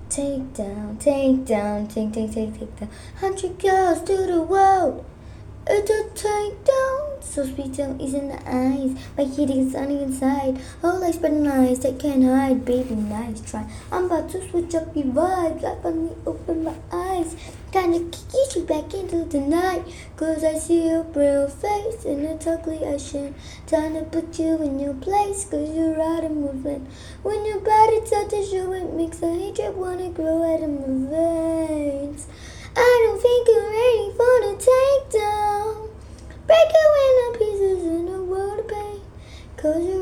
Take down, take down, take down. 100 girls to the world. It's a takedown. So sweet, so easy in the eyes. My kitty is sunny inside. All eyes but nice, I can't hide. Baby, nice try. I'm about to switch up your vibes. I finally open my eyes. Kinda kick you back into the night. Cause I see your real face in a ugly ocean. Time to put you in your place. Cause you're out of movement. When your body touches you, it makes the hatred wanna grow out of my veins. I don't think you're ready for the takedown. Break you into pieces in a world of pain. Cause you're